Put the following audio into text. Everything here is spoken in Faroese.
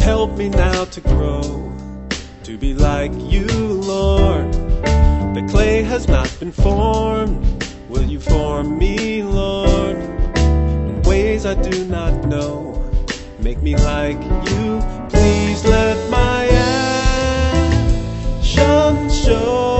Help me now to grow, to be like you, Lord. The clay has not been formed. Will you form me, Lord, in ways I do not know? Make me like you. Please let my actions show